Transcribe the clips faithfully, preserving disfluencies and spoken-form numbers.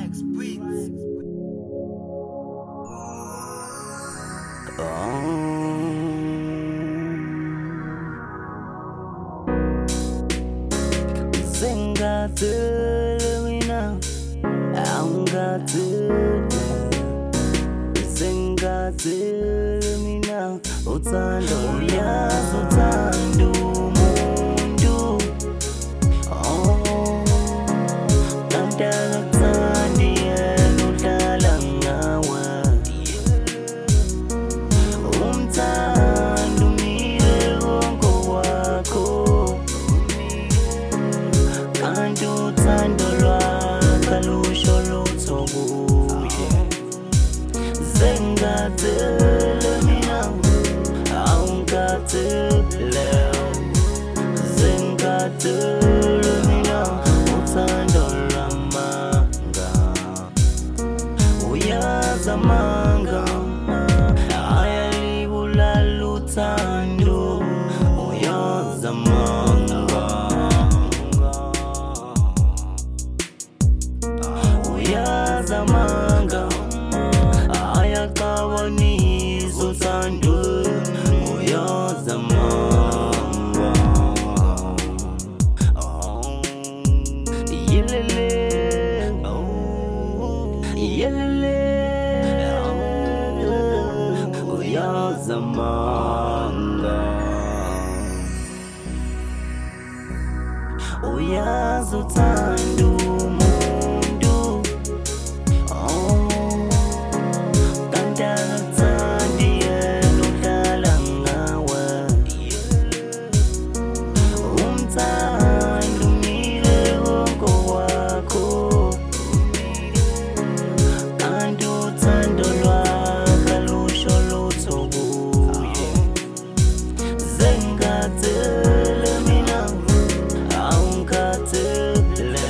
Max Beats. Zingathele mina awungathele Zingathele mina uthando uyazi uthando umuntu oh kantaka kuthandi yena udlala ngawe umthando umile konke wakho kanti uthando lwakho alusho lutho kuye Zingathele mina awungathele Zingathele mina uthando lwamanga uyazi amanga ayalibulala uthando uyazi amanga uyazi amanga ayaqabanisa uthando uyazi amanga yelele yelele uyazi amanga uyazi uthando umuntu oh kantaka kuthandi yena udlala ngawe umthando umile konke wakho kanti uthando lwakho alusho lutho kuye Zingathele mina awungathele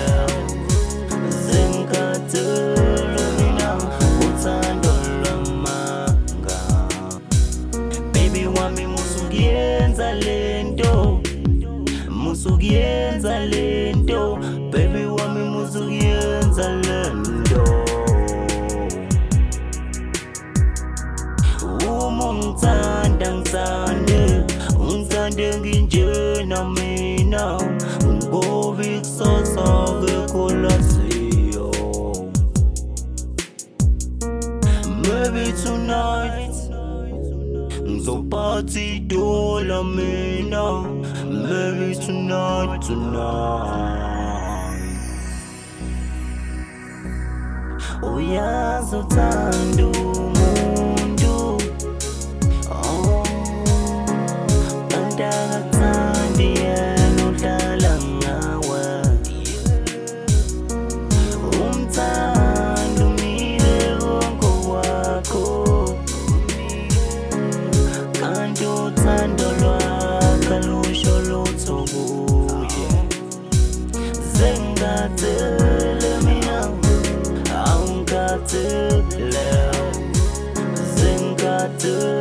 Zingathele mina uthando lwamanga Baby wami musukuyenza lento Musukuyenza lento Baby wami musukuyenza lento Uma ungithanda ngithande Ungithande nginjena mina Ngoba ikusasa akekho laziyo Maybe tonight ngizophatha idola mina Maybe tonight, tonight uyazi uthando umuntu oh kantaka kuthandi yena udlala ngawe umthando umile konke wakho kanti uthando lwakho alusho lutho kuye Zingathele mina awungathele Zingathele